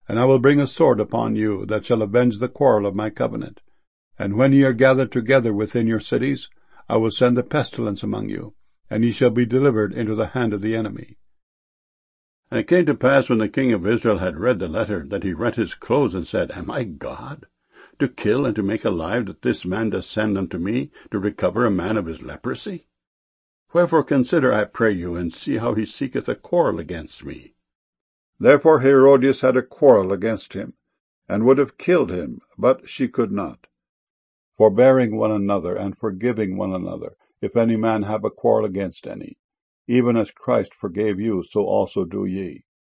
And I will bring a sword upon you, that shall avenge the quarrel of my covenant. And when ye are gathered together within your cities, I will send a pestilence among you, and ye shall be delivered into the hand of the enemy. And it came to pass, when the king of Israel had read the letter, that he rent his clothes, and said, Am I God, to kill and to make alive, that this man doth send unto me to recover a man of his leprosy? Wherefore consider, I pray you, and see how he seeketh a quarrel against me. Therefore Herodias had a quarrel against him, and would have killed him, but she could not. Forbearing one another, and forgiving one another, if any man have a quarrel against any, even as Christ forgave you, so also do ye.